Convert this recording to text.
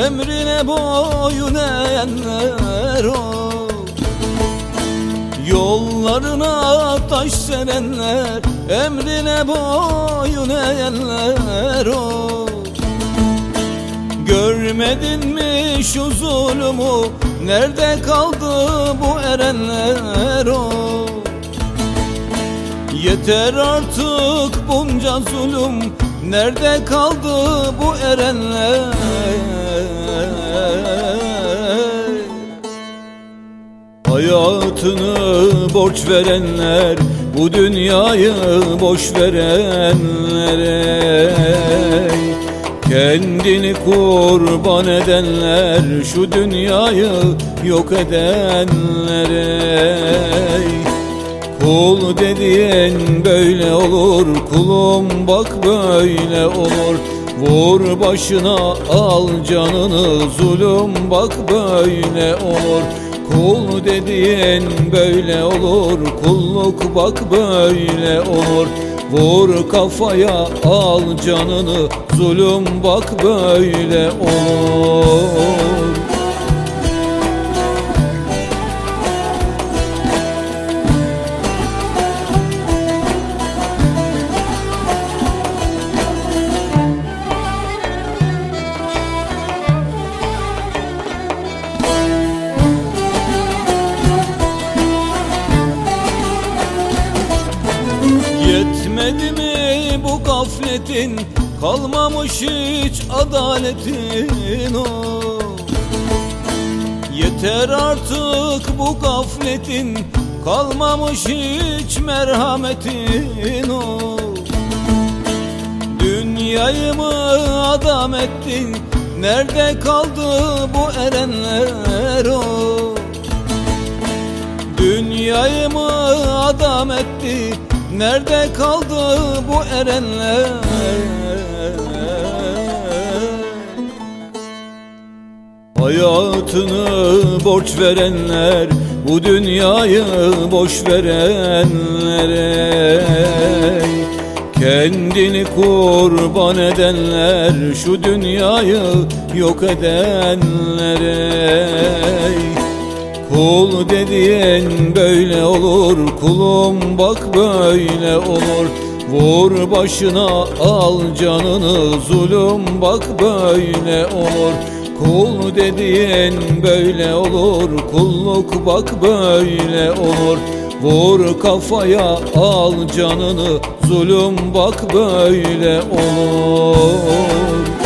emrine boyun eğenler o. Yollarına taş serenler, emrine boyun eğenler o. Görmedin mi şu zulümü, nerede kaldı bu erenler o? Yeter artık bunca zulüm, nerede kaldı bu erenler? Hayatını borç verenler, bu dünyayı boş verenlere, kendini kurban edenler, şu dünyayı yok edenlere. Kul dediğin böyle olur, kulum bak böyle olur. Vur başına al canını, zulüm bak böyle olur. Kul dediğin böyle olur, kulluk bak böyle olur. Vur kafaya al canını, zulüm bak böyle olur. Yetmedi mi bu gafletin, kalmamış hiç adaletin o. Yeter artık bu gafletin, kalmamış hiç merhametin o. Dünyayı mı adam ettin, nerede kaldı bu erenler o? Dünyayı mı adam etti, nerede kaldı bu erenler? Hayatını borç verenler, bu dünyayı boş verenlere, kendini kurban edenler, şu dünyayı yok edenlere. Kul dediğin böyle olur, kulum bak böyle olur. Vur başına al canını, zulüm bak böyle olur. Kul dediğin böyle olur, kulluk bak böyle olur. Vur kafaya al canını, zulüm bak böyle olur.